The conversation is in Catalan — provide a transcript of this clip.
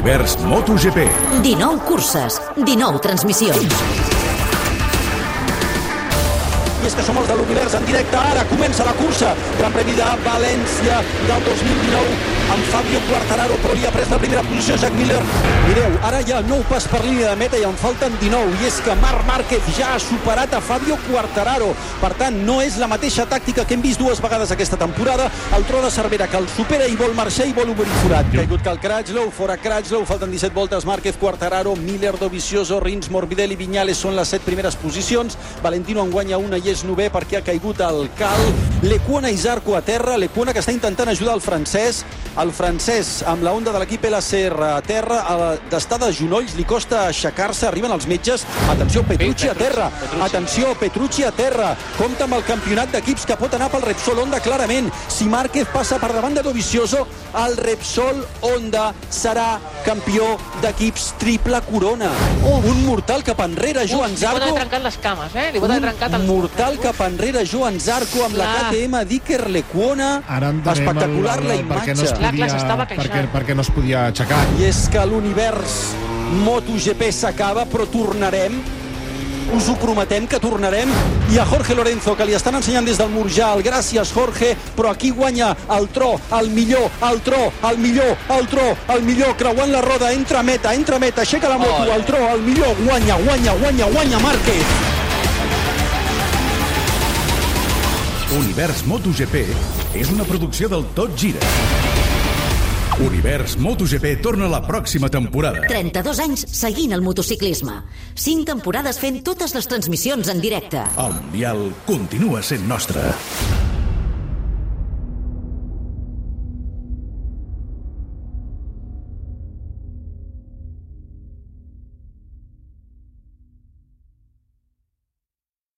Univers MotoGP. 19 curses, 19 transmissions. I és que som els de l'Univers en directe. Ara comença la cursa. Gran Premi de València del 2019 amb Fabio Quartararo, però li ha pres la primera posició Jack Miller. Mireu, ara hi ha 9 pas per línia de meta i en falten 19. I és que Marc Márquez ja ha superat a Fabio Quartararo. Per tant, no és la mateixa tàctica que hem vist dues vegades aquesta temporada. El tro de Cervera, que el supera i vol marxar i vol obrir forat. Caigut Cal Crutchlow, fora Crutchlow, falten 17 voltes. Márquez, Quartararo, Miller, Dovizioso, Rins, Morbidelli, Viñales són les 7 primeres posicions. Valentino en guanya una i és 9è perquè ha caigut el Cal. Lecuona i Zarco a terra. Lecuona que està intentant ajudar el francès. El francès amb la onda de l'equip LCR a terra, d'estar de genolls, li costa aixecar-se, arriben els metges. Atenció, Petrucci a terra. Atenció, Petrucci a terra. Compta amb el campionat d'equips que pot anar pel Repsol Honda clarament. Si Márquez passa per davant de Dovizioso, el Repsol Honda serà campió d'equips triple corona. Un mortal cap enrere, Joan Zarco. Li pot haver trencat les cames, li pot haver trencat un mortal cap enrere, Joan Zarco, amb la KTM d'Iker Lecuona. Espectacular la imatge. Perquè no es podia aixecar. I és que l'univers MotoGP s'acaba, però tornarem. Us ho prometem que tornarem. I a Jorge Lorenzo, que li estan ensenyant des del Murjal. Gràcies, Jorge, però aquí guanya el tro, el millor, el tro, el millor, el tro, el millor, creuant la roda, entra meta, aixeca la moto, el tro, el millor, guanya Márquez. Univers MotoGP és una producció del Tot Gira. Univers MotoGP torna la pròxima temporada. 32 anys seguint el motociclisme. 5 temporades fent totes les transmissions en directe. El Mundial continua sent nostre.